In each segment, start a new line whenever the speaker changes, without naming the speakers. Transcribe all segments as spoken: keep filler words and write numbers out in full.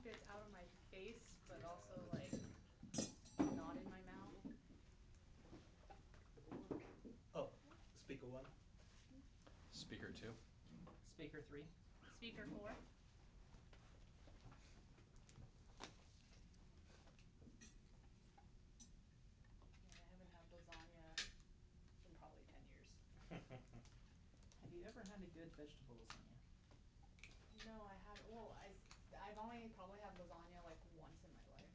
it's out of my face, but
Yeah,
also
that's
like
true.
not in my mouth.
Oh, speaker one.
Speaker two.
Speaker three.
Speaker four. Yeah, I haven't had lasagna in probably ten years.
Have you ever had a good vegetable lasagna?
No, I haven't. Well, I, I've only probably had lasagna like once in my life.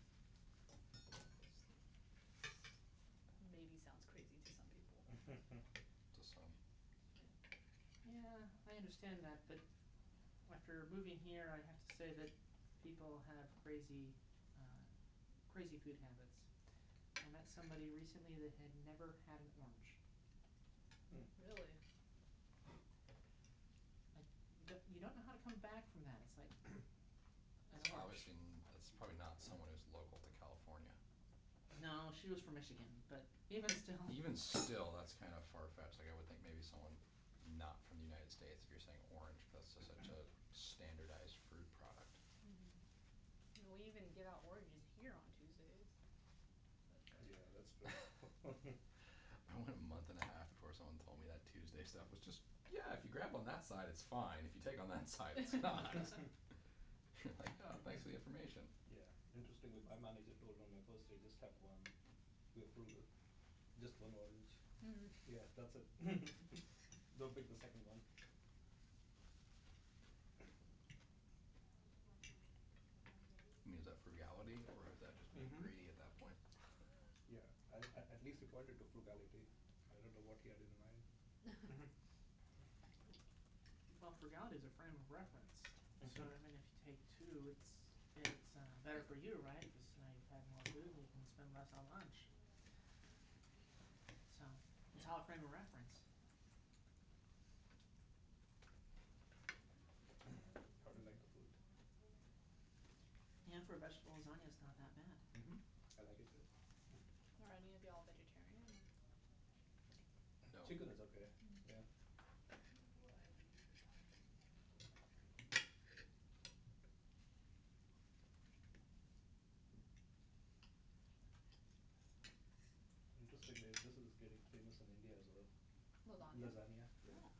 Maybe sounds crazy to some people.
To some.
Yeah.
Yeah, I understand that, but after moving here, I have to say that people have crazy, uh, crazy food habits. I met somebody recently that had never had an orange.
Hmm.
Really?
Like, you don't know how to come back from that. It's like an
It's
orange.
obviously, it's probably not someone who's local to California.
No, she was from Michigan, but even still.
Even still, that's kind of far-fetched. Like, I would think maybe someone not from the United States, if you're saying orange, because that's just such a standardized fruit product.
Mm-hmm. We even give out oranges here on Tuesdays.
Yeah, that's true.
I went a month and a half before someone told me that Tuesday stuff was just, yeah, if you grab on that side, it's fine. If you take on that side, it's not. You're like, oh, thanks for the information.
Yeah, interestingly, my manager told on my first day, just have one. We're frugal. Just one orange.
Mm.
Yeah, that's it. Don't pick the second one.
I mean, is that frugality, or is that just being
Mm-hmm.
greedy at that point?
Yeah, I, I, at least he pointed to frugality. I don't know what he had in mind.
Well, frugality is a frame of reference. So, I mean, if you take two, it's it's uh, better for you, right? Because now you've had more food and you can spend less on lunch. So, it's all a frame of reference.
How do you like the food?
Yeah, for a vegetable lasagna, it's not that bad.
Mm-hmm. I like it too.
Are any of y'all vegetarian?
No.
Chicken is okay.
Mm.
Yeah. Interestingly, this is getting famous in India as well.
Lasagna?
Lasagna, yeah.
Oh.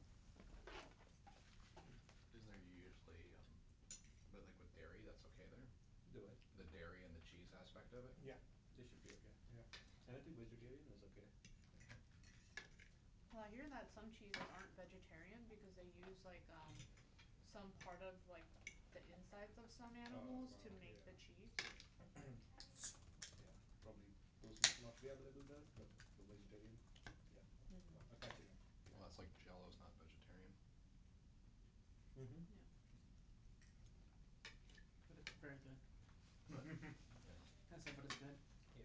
Isn't there usually, um, but like with dairy, that's okay there?
The what?
The dairy and the cheese aspect of it?
Yeah, they should be okay. Yeah, anything vegetarian is okay.
Well, I hear that some cheeses aren't vegetarian because they use like um some part of like the insides of some
Oh
animals to
wow,
make the
yeah.
cheese.
Yeah, probably those must not be available there, but for vegetarian, yeah.
Mm.
I catch you now. Yeah.
Well, that's like Jello's not vegetarian.
Mm-hmm.
Yeah.
But it's very good.
But,
Mm-hmm.
yeah.
I said, but it's good.
Yep.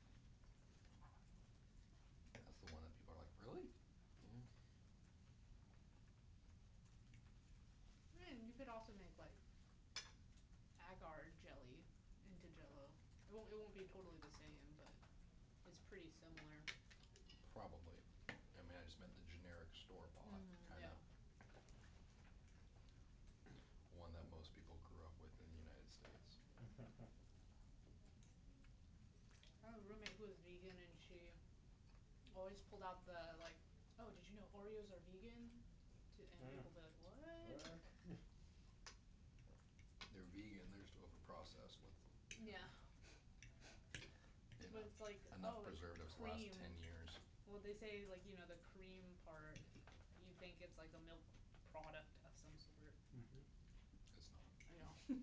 That's the one that people are like, really? Yeah.
And you could also make like agar jelly into Jello. It won't it won't be totally the same, but it's pretty similar.
Probably. I mean, I just meant the generic store-bought
Mm,
kind
yeah.
of one that most people grew up with in the United States.
I have a roommate who is vegan and she always pulled out the like, oh, did you know Oreos are vegan? To, and
Mm.
people be like, what?
What?
They're vegan, they're just over-processed with,
Yeah.
you
But
know,
it's like,
enough
oh, it's
preservatives to last
cream.
ten years.
Well, they say like, you know, the cream part, you think it's like a milk product of some sort.
Mm-hmm.
It's not.
I know.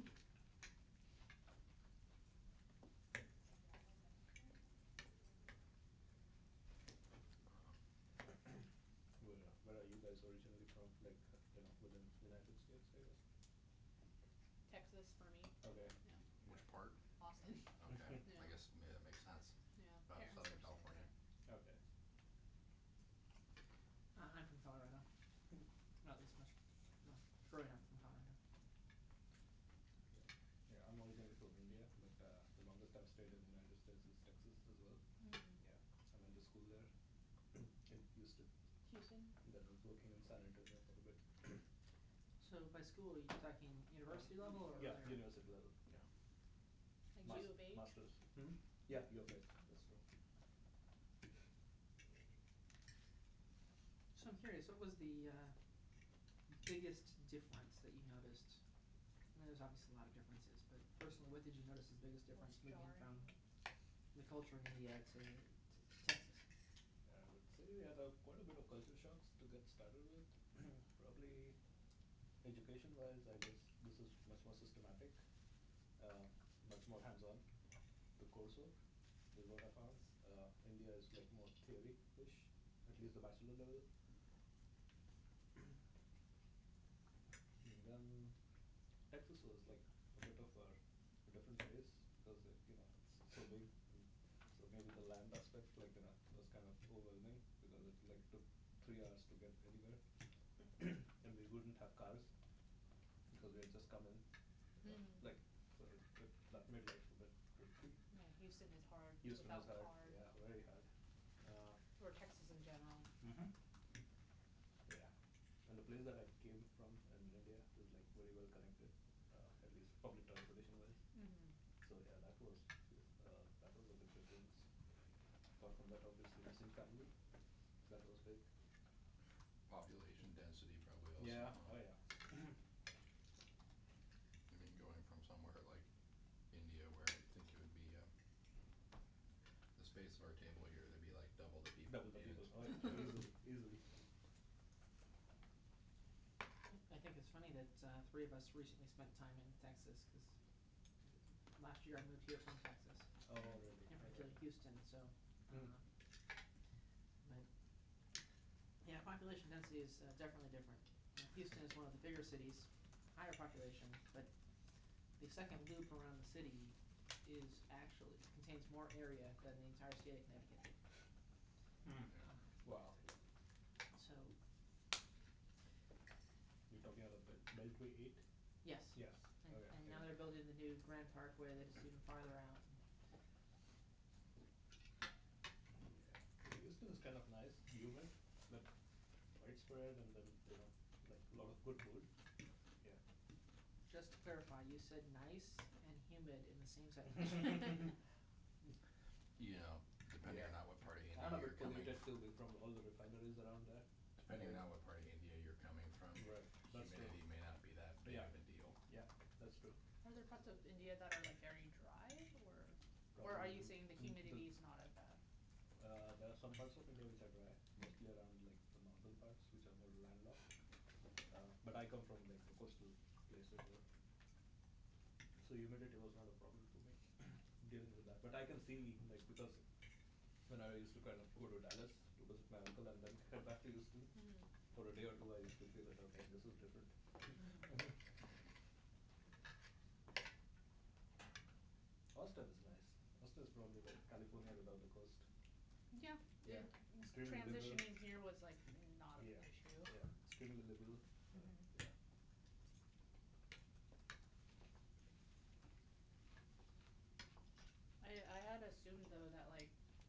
Where, where are you guys originally from? Like, uh, you know, within United States, I guess.
Texas for me.
Okay.
Yeah.
Which
Yeah.
part?
Austin.
Okay, I
Yeah.
guess maybe that makes sense.
Yeah.
About
Parents
Southern
are still
California.
there.
Okay.
Uh, I'm from Colorado. Well, at least most, well, growing up from Colorado.
Yeah. Yeah, I'm originally from India, but uh, the longest I've stayed in the United States is Texas as well.
Mm.
Yeah, I went to school there in Houston.
Houston?
Then I was working in San Antonio for a bit.
So, by school, are you talking university level or
Yeah,
earlier?
university level. Yeah.
Like
Mas-
U of H?
masters. Hmm? Yeah, U of H. That's true.
So I'm curious, what was the uh, biggest difference that you noticed? I mean, there's obviously a lot of differences, but personally, what did you notice as the biggest difference
Most
moving from
jarring.
the culture in India to, to, to Texas?
Yeah, I would say we had a, quite a bit of culture shocks to get started with. Probably education wise, I guess this is much more systematic, uh, much more hands on. The coursework is what I found. Uh, India is like more theory ish, at least the bachelor level. And then Texas was like a bit of a, a different pace because it, you know it's so big, and so maybe the land aspect, like you know, was kind of overwhelming because it like took three hours to get anywhere, and we wouldn't have cars because we had just come in, uh,
Hmm.
like so it, it, that made life a bit tricky.
Yeah, Houston is hard
Houston is
without
hard,
cars.
yeah, very hard. Uh,
Or Texas in general.
mhm. Yeah, and the place that I came from in India is like very well connected, uh, at least public transportation wise.
Mm-hmm.
So yeah, that was uh, that was a big difference. Apart from that, obviously missing family, that was big.
Population density probably also,
Yeah,
huh?
oh yeah.
I mean, going from somewhere like India where I think it would be uh, the space of our table here, there'd be like double the people
Double the
in
people,
it.
oh yeah, easily, easily.
I think it's funny that uh, three of us recently spent time in Texas because last year I moved here from Texas,
Oh really?
in
Okay.
particular Houston. So,
Mm.
uh, but yeah, population density is uh, definitely different. Uh, Houston is one of the bigger cities, higher population, but the second loop around the city is actually contains more area than the entire state of Connecticut.
Mm.
Uh,
Wow.
so
You're talking about the Beltway eight?
yes,
Yes.
and,
Okay.
and now
Yeah.
they're building the new Grand Parkway that is even farther out.
Yeah. Yeah, Houston is kind of nice, humid, but widespread, and then you know, like a lot of good food. Yeah.
Just to clarify, you said nice and humid in the same sentence.
You know, depending
Yeah.
on not what part of India
And a
you're
bit
coming
polluted too, from all the refineries around there.
depending on not what part of India you're coming from,
Right. That's true.
humidity may not be that big
Yeah.
of a deal.
Yeah. That's true.
Are there parts of India that are like very dry, or or are
Probably
you
the,
saying the
the, the
humidity is not as bad?
uh, there are some parts of India which are dry, mostly around like the northern parts, which are more landlocked. Uh, but I come from like a coastal place as well, so humidity was not a problem for me dealing with that. But I can see like because when I used to kind of go to Dallas to visit my uncle and then head back to Houston
Mm-hmm.
for a day or two, I used to feel that okay, this is different.
Mm-hmm.
Austin is nice. Austin is probably like California without the coast.
Yeah,
Yeah,
it,
extremely liberal.
transitioning here was like not an
Yeah,
issue.
yeah, extremely liberal. Uh,
Mm-hmm.
yeah.
I I had assumed though that like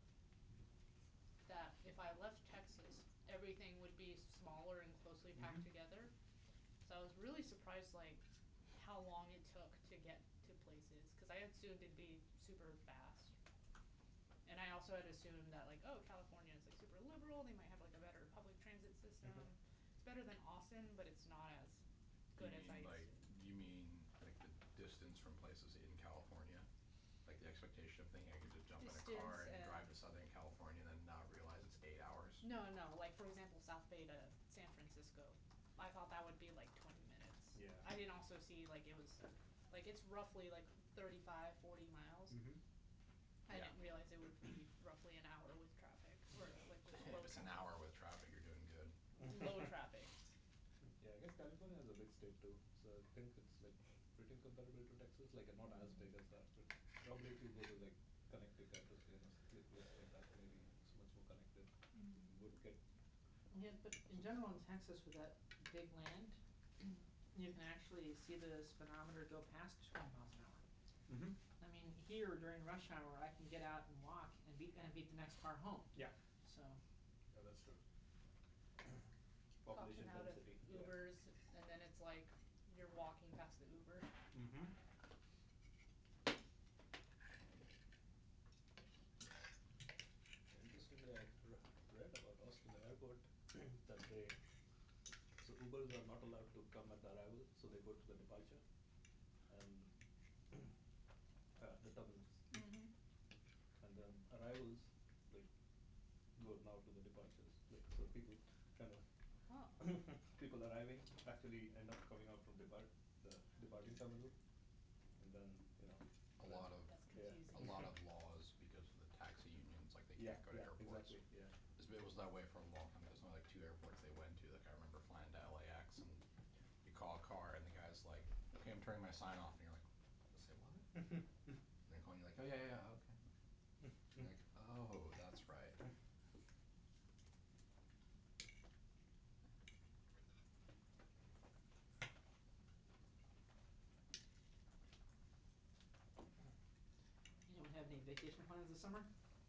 that if I left Texas, everything would be smaller and closely
Mhm.
packed together. So I was really surprised like how long it took to get to places because I assumed it'd be super fast. And I also had assumed that like oh California is like super liberal, they might have like a better public transit
Mhm.
system. It's better than Austin, but it's not as
Do you
good as I
mean like
assumed.
do you mean like the distance from places in California? Like the expectation of thinking I could just jump in a
Distance
car and
and
drive to Southern California and then not realize it's eight hours?
no, no, like for example, South Bay to San Francisco. I thought that would be like twenty minutes.
Yeah.
I didn't also see like it was like it's roughly like thirty-five, forty miles.
Mhm.
I
Yeah.
didn't realize it would be roughly an hour with traffic or like with
If
low
it's an
traffic.
hour with traffic, you're doing good.
Low traffic.
Yeah, I guess California is a big state too, so I think it's like pretty comparable to Texas. Like not as big as that, but probably if you go to like Connecticut, or, you know, pla- places like that, maybe it's much more connected. You
Mm-hmm.
would get.
Yeah, but in general in Texas with that big land, you can actually see the speedometer go past twenty miles an hour.
Mhm.
I mean, here during rush hour, I can get out and walk and beat and beat the next car home.
Yeah.
So
Yeah, that's true.
Caution
Population
out of
density. Yeah.
Ubers, and then it's like you're walking past the Uber.
Mhm. Ubers are not allowed to come at the arrival, so they go to the departure and uh, the terminals.
Mhm.
And then arrivals like go now to the departures. Like so people kind of
Oh.
people arriving actually end up coming out from depart the departing terminal, and then you know
A
when
lot of
That's
yeah
a
confusing.
lot of laws because of the taxi unions, like they
yeah
can't go to
yeah
airports.
exactly yeah
It's- It was that way for a long time. There's only like two airports they went to. Like I remember flying to L A X and you call a car and the guy's like, "Okay, I'm turning my sign off," and you're like, "Say what?" And they're calling you like, "Oh yeah, yeah, okay, okay." And you're like, "Oh, that's right."
Anyone have any vacation plans this summer?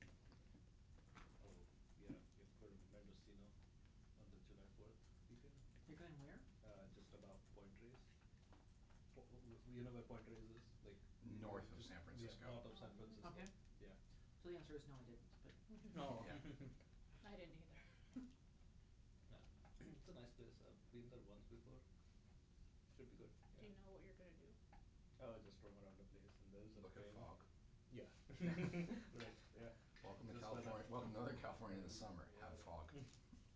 oh yeah we're going to Mendocino on the July fourth weekend.
You're going where?
Uh, just about Point Reyes. Po- you know where Point Reyes is? Like you
North of
just
San
yeah
Francisco.
north of San
Oh.
Francisco.
Okay.
Yeah.
So the answer is no, I didn't. But
No.
Yeah.
I didn't either.
Yeah. It's a nice place. I've been there once before. Should be good.
Do
Yeah.
you know what you're gonna do?
Oh, just roam around the place, and there is a
Look at
train.
fog.
Yeah. Right. Yeah.
Welcome to
Just when
California. Welcome to Northern California in the
Yeah.
summer. Have fog.
Yeah.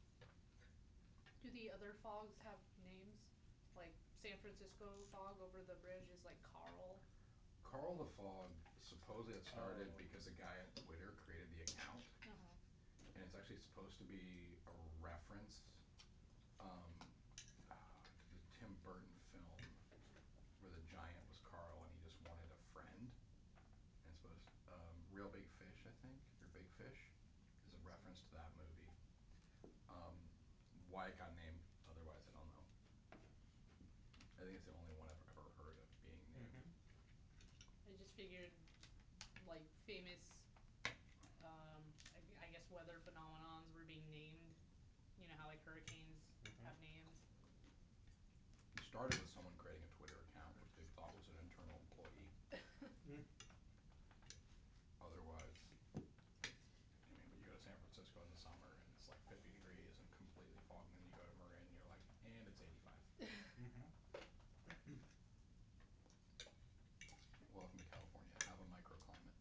Do the other fogs have names? Like San Francisco fog over the bridge is like Carl.
Carl the Fog, supposedly it started
Oh.
because a guy on Twitter created the account,
Uh huh.
and it's actually supposed to be a reference um, to the Tim Burton film where the giant was Carl and he just wanted a friend. And it's supposed um, Real Big Fish, I think, or Big Fish, is a reference to that movie. Um, why it got named otherwise, I don't know. I think it's the only one I've ever heard of being named.
Mhm.
I just figured, like famous, um, I, I guess weather phenomenons were being named. You know how like hurricanes
Mhm.
have names.
It started with someone creating a Twitter account, which they thought was an internal employee.
Mm.
Otherwise, I mean, but you go to San Francisco in the summer and it's like fifty degrees and completely foggy, and then you go to Marin and you're like, and it's eighty-five.
Mhm.
Welcome to California. Have a microclimate.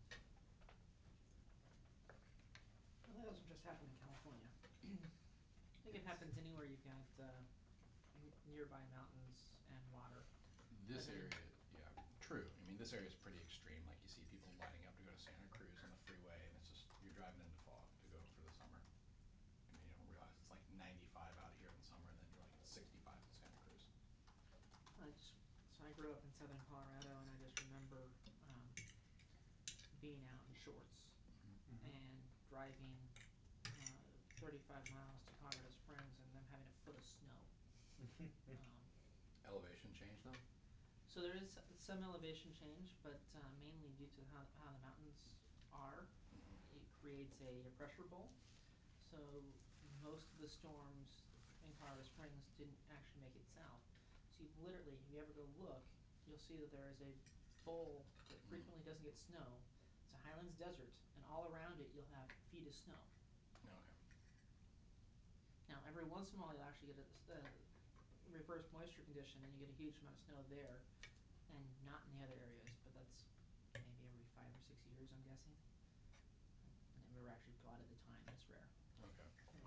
well, that doesn't just happen in California. I think it
It's
happens anywhere you've got uh, n- nearby mountains and water.
This
I've been in-
area, yeah, true. I mean, this area is pretty extreme. Like you see people lining up to go to Santa Cruz on the freeway, and it's just you're driving into fog to go for the summer. I mean, you don't realize it's like ninety-five out here in the summer, and then you're like it's sixty-five in Santa Cruz.
I just so I grew up in southern Colorado, and I just remember um, being out in shorts
Mhm.
and driving uh, thirty-five miles to Colorado Springs, and them having a foot of snow. Um,
Elevation change though.
so there is some elevation change, but uh, mainly due to how how the mountains are,
Mm-hmm.
it creates a, a pressure bowl. So most of the storms in Colorado Springs didn't actually make it south. So you literally, if you ever go look, you'll see that there is a bowl that
Mm.
frequently doesn't get snow. It's a highlands desert, and all around it you'll have feet of snow.
Okay.
Now every once in a while you'll actually get a s- uh, reverse moisture condition, and you get a huge amount of snow there, and not in the other areas. But that's maybe every five or six years, I'm guessing. And it never actually got at the time. It's rare.
Okay.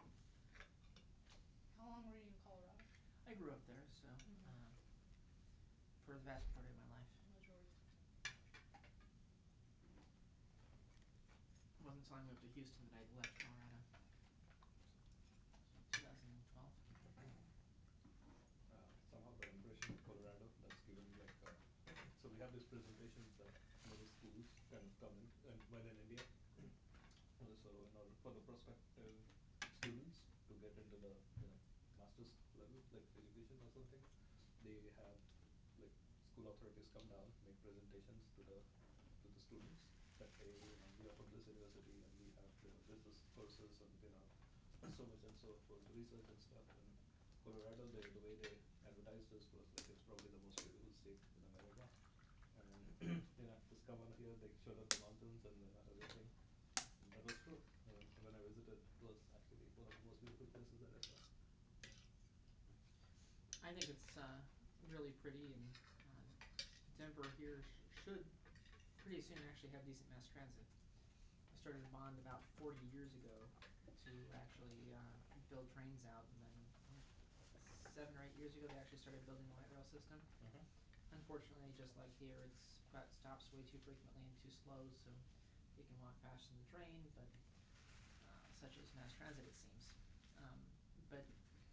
How long were you in Colorado?
I grew up there, so
Mhm.
um, for the vast majority of my life.
Majority.
It wasn't until I moved to Houston that I left Colorado. So twenty twelve.
Uh, somehow the impression of Colorado that's given like uh, so we have these presentations that many schools kind of come in and when in India. Uh, so in order for the prospective students to get into the you know master's level like education or something, they have like school authorities come down, make presentations to the to the students that hey you know we are from this university and we have you know this this courses and you know so much and so forth research and stuff. And Colorado, they the way they advertised us was like it's probably the most beautiful state in America, and you know just come on here. They showed us the mountains and you know everything, and that was true. I mean when I visited, it was actually one of the most beautiful places that I saw.
I think it's uh, really pretty, and uh, Denver here sh- should pretty soon actually have decent mass transit. I started a bond about forty years ago to actually uh, build trains out, and then I think seven or eight years ago they actually started building the light rail system.
Mhm.
Unfortunately, just like here, it's got stops way too frequently and too slow, so you can walk faster than the train, but uh, such is mass transit, it seems. Um, but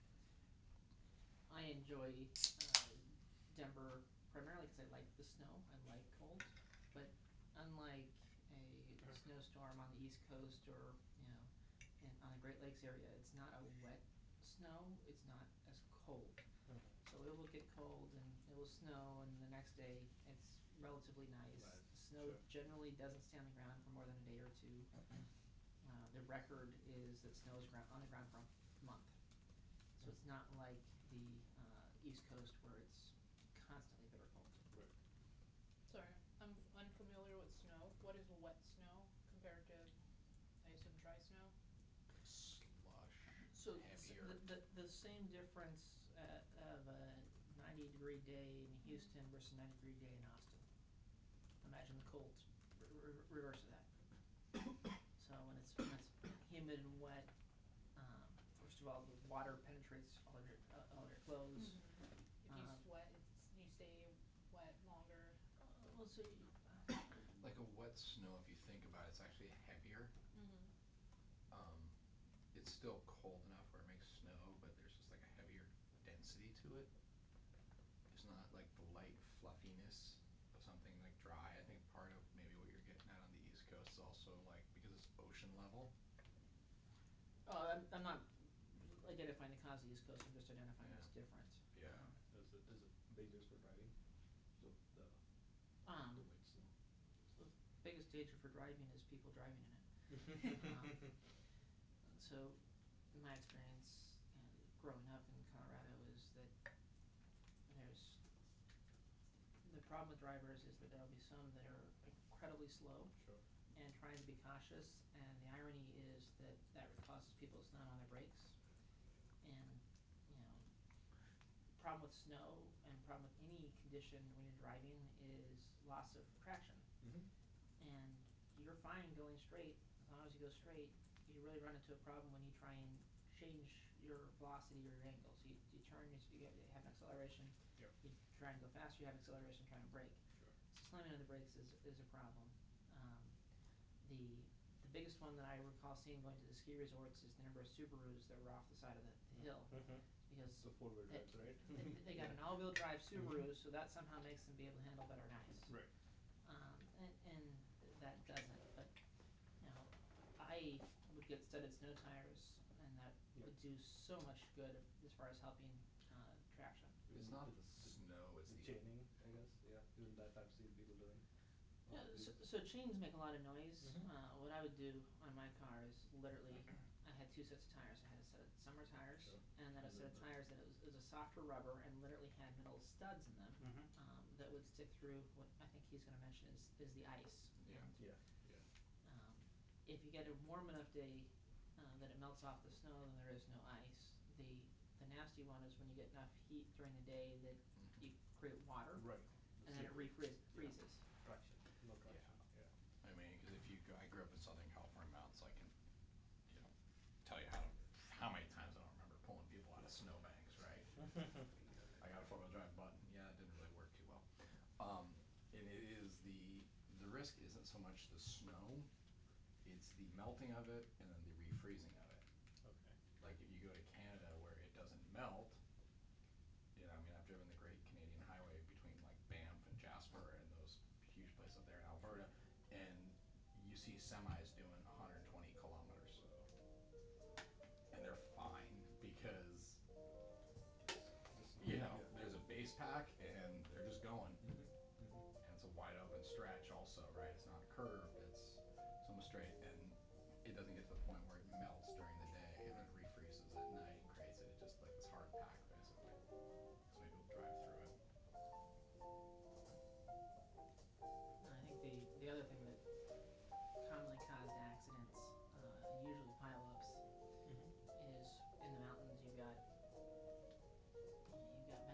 I enjoy uh, Denver primarily because I like the snow. I like cold, but unlike a snowstorm on the East Coast or you know, in, on the Great Lakes area, it's not a wet snow. It's not as cold.
Mhm.
So it will get cold and it will snow, and the next day it's relatively nice.
Nice.
The snow
Sure.
generally doesn't stay on the ground for more than a day or two. Uh, the record is that snow is on the ground for a month. So it's not like the uh, East Coast where it's constantly bitter cold.
Right.
Sorry, I'm unfamiliar with snow. What is wet snow compared to, I assume, dry snow?
Slush,
So
heavier.
the, the the same difference uh, of a ninety degree day in Houston versus a ninety degree day in Austin. Imagine the cold r- r- reverse of that. So when it's when it's humid and wet, um, first of all the water penetrates all of your uh, all of your clothes.
Mm-hmm. If you
Um,
sweat, it's, you stay wet longer.
uh, well, so you,
Like a wet snow, if you think about it, it's actually heavier.
Mm-hmm.
Um, it's still cold enough where it makes snow, but there's just like a heavier density to it. It's not like the light fluffiness of something like dry. I think part of maybe what you're getting at on the East Coast is also like because it's ocean level.
oh, I'm, I'm not identifying the cause of the East Coast. I'm just identifying
Yeah.
what's different.
Yeah.
Um,
Is it is it dangerous for driving? So the
Um,
the wet snow.
the biggest danger for driving is people driving in it. Um, so, in my experience, you know, growing up in Colorado, is that there's the problem with drivers is that there will be some that are incredibly slow
Sure.
and trying to be cautious, and the irony is that that causes people to slam on their brakes. And you know, problem with snow and problem with any condition when you're driving is loss of traction.
Mhm.
And you're fine going straight as long as you go straight. You really run into a problem when you try and change your velocity or your angle. So you, you turn, you have an acceleration,
Yep.
you try and go faster, you have acceleration, trying to brake.
Sure.
So slamming on the brakes is, is a problem. Um, the the biggest one that I recall seeing going to the ski resorts is the number of Subarus that were off the side of the, the hill.
Mhm.
Because
The four wheel
they,
drives, right?
they, they got
Yeah.
an all wheel drive Subaru,
Mhm.
so that somehow makes them be able to handle better on ice.
Right.
Um, and, and that doesn't, but you know, I would get studded snow tires, and that
Yep.
would do so much good as far as helping uh, traction.
It's
Even
not
the,
the
the,
snow, it's
the
the
chaining, I guess. Yeah. Even that I've seen people doing.
Yeah,
On
so,
wheels.
so chains make a lot of noise.
Mhm.
Uh, what I would do on my car is literally, I had two sets of tires. I had a set of summer tires,
Sure.
and then a
And
set
then
of
the
tires that it was, it was a softer rubber and literally had metal studs in them
Mhm.
um, that would stick through what I think he's going to mention is, is the ice.
Yeah.
And
Yeah. Yeah.
um, if you get a warm enough day uh, that it melts off the snow, then there is no ice. The the nasty one is when you get enough heat during the day that
Mhm.
you create water,
Right. The
and then it
slippery.
refreezes.
Yeah.
Freezes.
Traction. No
Yeah.
traction. Yeah.
I mean, because if you go, I grew up in Southern California mountains, so I can, you know, tell you how to, how many times I don't remember pulling people out of snowbanks, right? I got a four wheel drive button. Yeah, it didn't really work too well. Um, and it is the the risk isn't so much the snow, it's the melting of it and then the refreezing of it.
Okay.
Like if you go to Canada where it doesn't melt, you know, I mean, I've driven the Great Canadian Highway between like Banff and Jasper and those huge places up there in Alberta, and you see semis doing one hundred twenty kilometers,
Wow.
and they're fine because
The snow.
you know
Yeah.
there's a base pack and they're just going,
Mhm. Mhm.
and it's a wide open stretch also, right? It's not curved, it's it's almost straight, and it doesn't get to the point where it melts during the day and then it refreezes at night and creates it just like this hard pack basically. So many people drive through it.
I think the, the other thing that commonly caused accidents, uh, usually pileups,
Mhm.
is in the mountains you've got you've got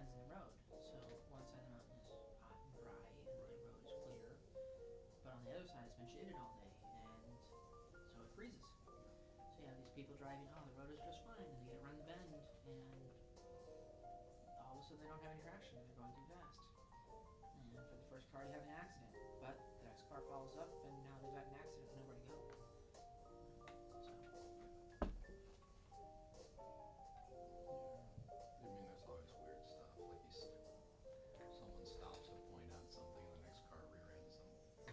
been shaded all day, and so it freezes. So you have these people driving, oh, the road is just fine, and they get around the bend, and all of a sudden they don't have any traction, they're going too fast. And for the first car, you have an accident, but the next car follows up, and now they've got an accident with nowhere to go. So.
Yeah. I mean, there's always weird stuff. Like you, st- someone stops to point out something, and the next car rear ends them.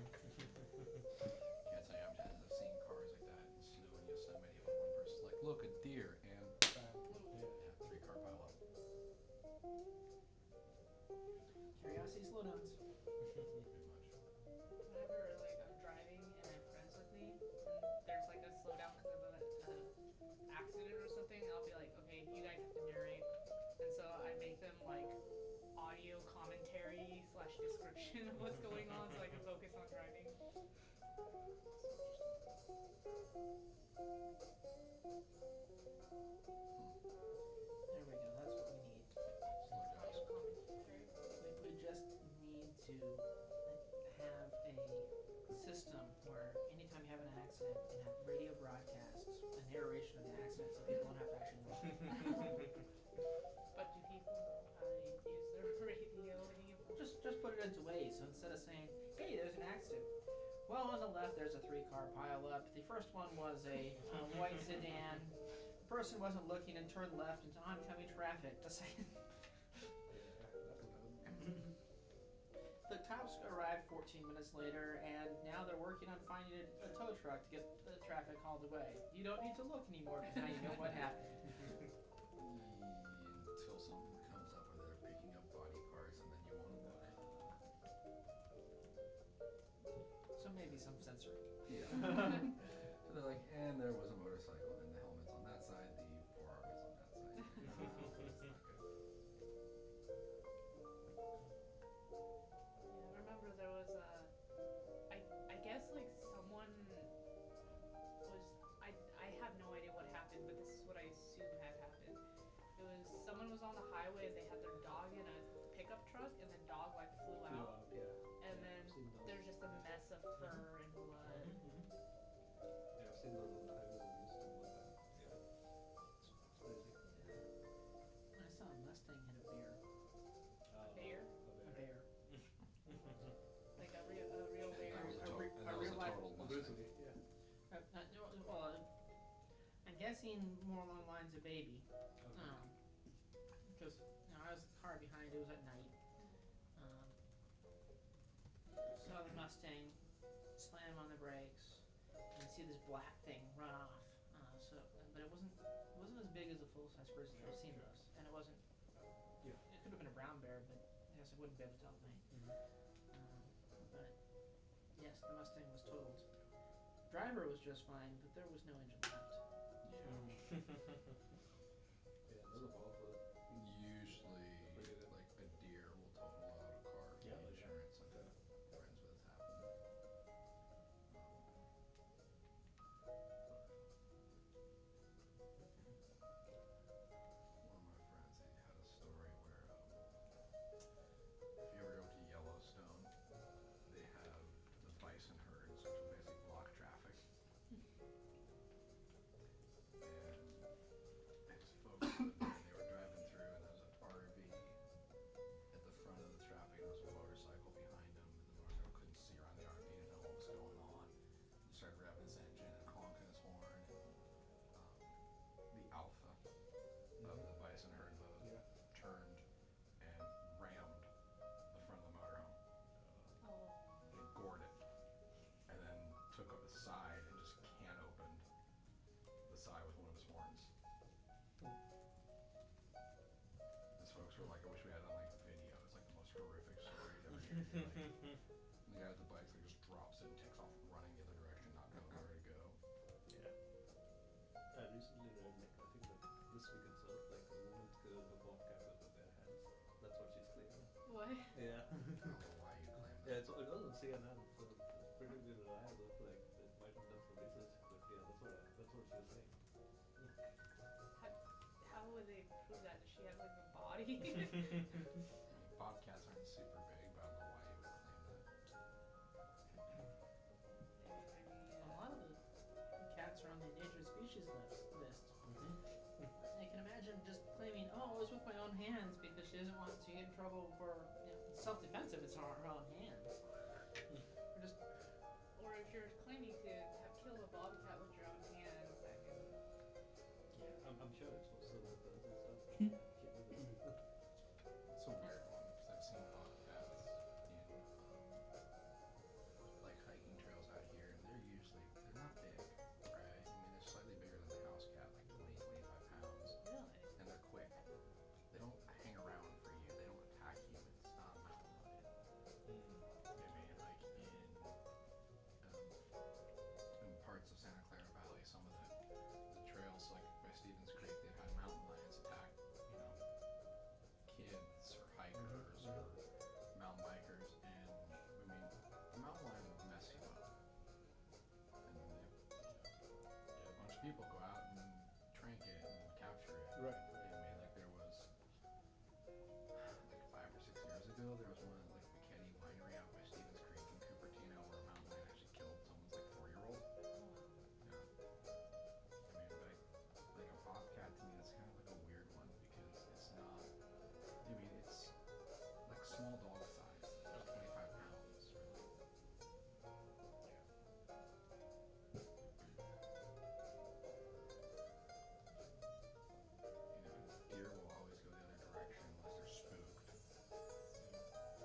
Can't tell you how many times I've seen cars like that in snow in Yosemite where one person's like, "Look, a deer," and bam,
Yeah.
yeah, three car pile up.
Curiosity slowdowns.
Pretty much.
Whenever like I'm driving and I have friends with me, and there's like a slowdown because of a uh, accident or something, I'll be like, okay, you guys have to narrate, and so I make them like audio commentary slash description of what's going on, so I can focus on driving.
That's interesting. Hmm.
There we go, that's what we need.
Slow jobs.
Audio commentary.
We, we just need to have a system where anytime you have an accident, we can have radio broadcasts, a narration of the accident, so people don't have to actually look.
But do people know how to use their radio anymore?
Just just put it into Waze. So instead of saying, "Hey, there's an accident," well, on the left there's a three-car pileup. The first one was a, a white sedan. The person wasn't looking and turned left into oncoming traffic. To say.
Yeah, that would happen.
The cops arrived fourteen minutes later, and now they're working on finding a, a tow truck to get the traffic hauled away. You don't need to look anymore because now you know what happened.
Until something comes up where they're picking up body parts, and then you want to look.
So maybe some censoring.
Yeah. So they're like, and there was a motorcycle, and the helmet's on that side, the forearm is on that side. Oh, that's not good.
Yeah, I remember there was a, I I guess like someone was, I I have no idea what happened, but this is what I assume had happened. It was someone was on the highway and they had their dog in a pickup truck, and the dog like flew
Flew
out,
out, yeah.
and
Yeah,
then
I've seen those.
there's just a mess of fur and blood.
Mm-hmm.
Yeah, I've seen those on the highways in Houston one time. Yeah. It's, it's crazy.
I saw a Mustang hit a bear.
A
Uh,
bear,
a
A
bear.
bear.
like a real a real
And that
bear.
was a,
A
to-
re-
and
a
that was
real
a
life-
total
A
Mustang.
grizzly, yeah.
Uh, uh, well, uh, I'm guessing more along the lines of baby.
Okay.
Um, because you know, I was in the car behind. It was at night. Um, saw the Mustang slam on the brakes, and see this black thing run off. Uh, so, but it wasn't it wasn't as big as a full size grizzly.
Sure,
I've seen
sure.
those, and it wasn't.
Yeah.
It could have been a brown bear, but I guess I wouldn't be able to tell at night.
Mm-hmm.
Um, but yes, the Mustang was totaled. Driver was just fine, but there was no engine left.
Yeah.
Yeah, those are powerful.
Usually,
Pretty good.
like a deer will total out a car for
Yeah,
the
yeah.
insurance. I've
Yeah.
got friends where this happened. Um, but one of my friends, he had a story where um, if you ever go to Yellowstone, they have the bison herds, which will basically block traffic. And his folks lived there, and they were driving through, and there was an R V at the front of the traffic, and there was a motorcycle behind him, and the motorcycle couldn't see around the R V to know what was going on. He started revving his engine and honking his horn, and um, the alpha of
Mm-hmm.
the bison herd both
Yeah.
turned and rammed the front of the motorhome.
Uh,
Oh.
And he gored it, and then took the side and just can opened the side with one of his horns. His folks were like, I wish we had it on like video. It's like the most horrific story you'd ever hear. You'd be like, and the guy with the bike like just drops it and takes off running the other direction, not knowing where to go.
yeah. I recently read, like, I think that this week itself, like, a woman killed a bobcat with her bare hands. That's what she's claiming.
What?
Yeah.
I don't know why you claim
Yeah,
that.
it's, it was on C N N, so it's, it's pretty reliable. Like, they might have done some research, but yeah, that's what I, that's what she was saying.
How, how would they prove that? Does she have like a body?
I mean, bobcats aren't super big, but I don't know why you would claim that.
own hands because she doesn't want to get in trouble for, you know, self-defense if it's her, her own hands. Or just
Or if you're claiming to have killed a bobcat with your own hands, I mean,
Yeah, I'm I'm sure it's for self-defense and stuff, but yeah, you can't do that.
It's a weird one because I've seen bobcats in um, like hiking trails out here, and they're usually they're not big, right? I mean, they're slightly bigger than the house cat, like twenty, twenty-five pounds,
really?
and they're quick. They don't hang around for you. They don't attack you. It's not a mountain lion.
Mm.
You know what I mean? Like in um, in parts of Santa Clara Valley, some of the the trails, like by Stevens Creek, they've had mountain lions attack, you know, kids or
Mhm.
hikers
Mhm.
or mountain bikers, and I mean, a mountain lion will mess you up. And then they, you know, get a bunch of people go out and trank it and capture it.
Right,
And,
right.
I mean, like there was like five or six years ago, there was one at like the Kenny Winery out by Stevens Creek in Cupertino where a mountain lion actually killed someone's like four year old.
Oh wow.
Yeah. I mean, but I, like a bobcat to me, that's kind of like a weird one because it's not. I mean, it's like small dog size. It's like
Okay.
twenty-five pounds, really.
Yeah.
You know, and deer will always go the other direction unless they're spooked.
Mm.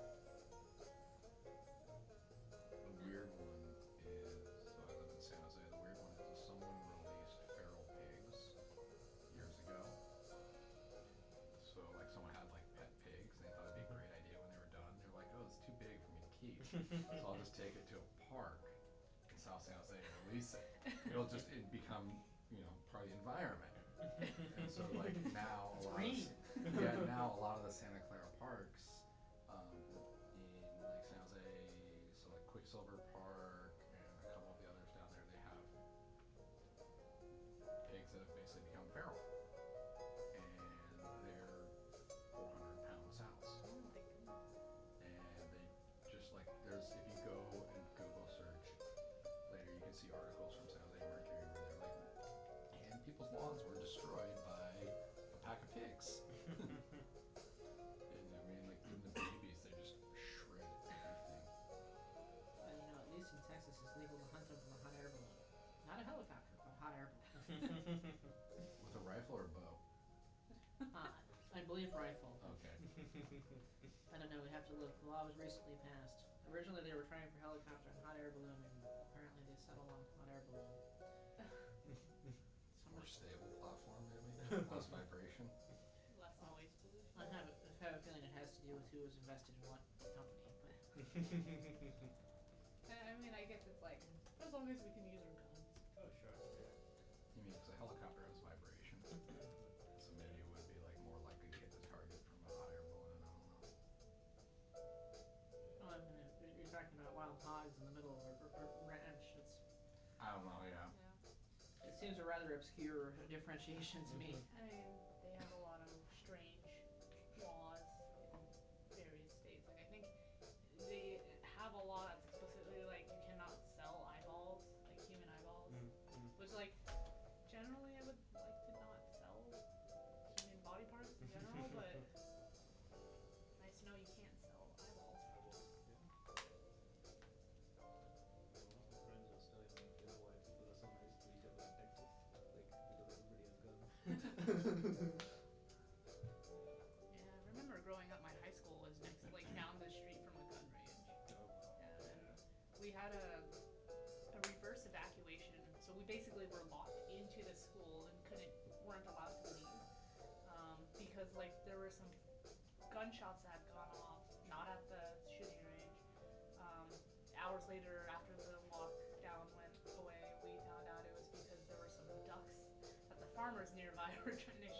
The weird one is, so I live in San Jose. The weird one is, is someone released feral pigs years ago. So like someone had like pet pigs and they thought it'd be a
Mhm.
great idea when they were done. They're like, oh, it's too big for me to keep, so I'll just take it to a park in South San Jose and release it. It'll just it become, you know, part of the environment. And so like now a
it's
lot of
green.
yeah, now a lot of the Santa Clara parks um, in like San Jose, so like Quicksilver Park and a couple of the others down there, they have pigs that have basically become feral, and they're four hundred pound sows.
Oh my goodness.
And they just like there's if you go and Google search later, you can see articles from San Jose Mercury where they're like, and people's lawns were destroyed by a pack of pigs. And I mean, like even the babies, they just shred everything.
Well, you know, at least in Texas, it's legal to hunt them from a hot air balloon. Not a helicopter, but a hot air balloon.
With a rifle or a bow?
Uh, I believe rifle.
Okay.
I don't know. We have to look. The law was recently passed. Originally, they were trying for helicopter and hot air balloon, and apparently they settled on hot air balloon.
More
Somebody,
stable platform, maybe less vibration.
Less
well,
noise pollution.
I have, I have a feeling it has to do with who was invested in what company, but
I mean, I guess it's like as long as we can use our guns.
Oh sure, yeah.
You mean because a helicopter has vibration, so maybe
Yeah.
it would be like more likely to hit the target from a hot air balloon. I don't know.
oh, I mean, if you're talking about wild hogs in the middle of a r- r- ranch. It's
I don't know. Yeah.
Yeah.
it seems a rather obscure differentiation to me.
Mhm.
I mean, they have a lot of strange laws in various states. Like I think they have a law that's explicitly like you cannot sell eyeballs, like human eyeballs.
Mm. Mm.
Which like generally I would like to not sell human body parts in general, but nice to know you can't sell eyeballs.
Eyeballs, yeah. Yeah, one of my friends was telling me, you know why people are so nice to each other in Texas? Like because everybody has guns.
Yeah, I remember growing up, my high school was next, like down the street from a gun range.
Oh wow.
Yeah, and
Yeah.
we had a a reverse evacuation, so we basically were locked into the school and couldn't weren't allowed to leave, um, because like there were some gunshots that had gone off, not at the shooting range. Um, hours later, after the lockdown went away, we found out it was because there were some ducks that the farmers nearby were trying to